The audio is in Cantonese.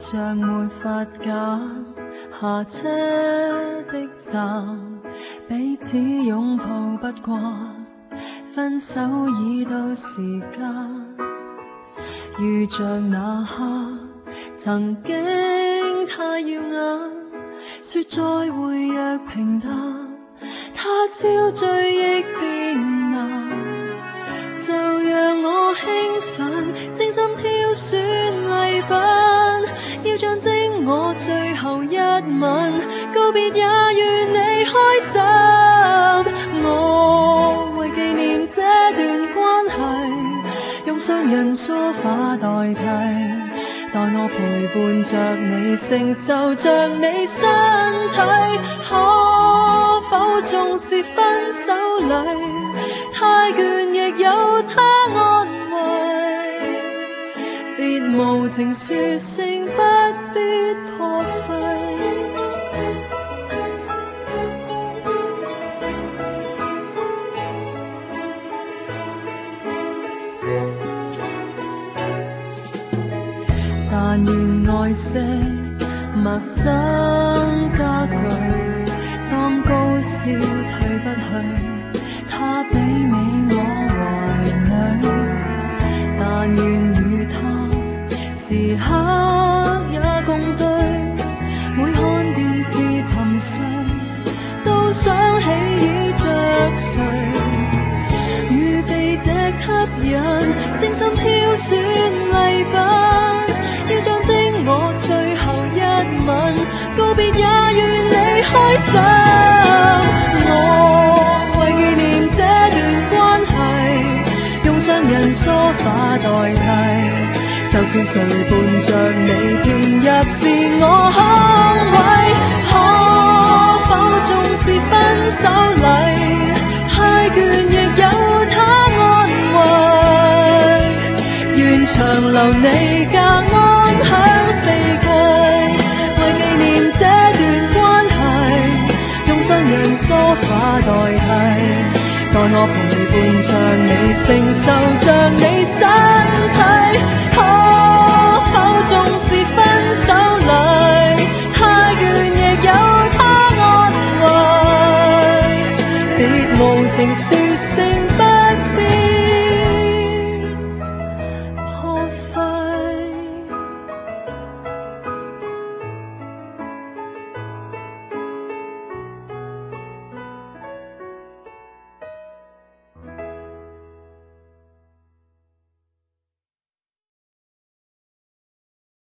像沒法揀下車的站，彼此擁抱不慣，分手已到時間。遇着那刻曾經太耀眼，說再會若平淡，他朝醉亦變難。就讓我興奮，精心挑選禮品，要象徵我最後一吻，告別也願你開心。我為紀念這段關係，用雙人梳化代替，待我陪伴着你，承受着你身體。可否縱是分手禮，太倦亦有他安慰，別無情說聲不必破費。但願愛惜陌生家具，當高燒退不去，他媲美我懷裡。但願與他時刻也共對，每看電視沉睡，都想起已着睡。預備這吸引，精心挑選禮品，要象徵我最後一吻，告別也願你開心。我為紀念這段關係，用雙人梳化代替，就算誰伴着你，填入是我空位。可否縱是分手禮，太倦亦有他安慰，願長留你隔安享四季。為紀念這段關係，用雙人梳化代替，待我陪伴着你，承受着你身體。可否縱是分手禮，太倦亦有他安慰，別無情說聲不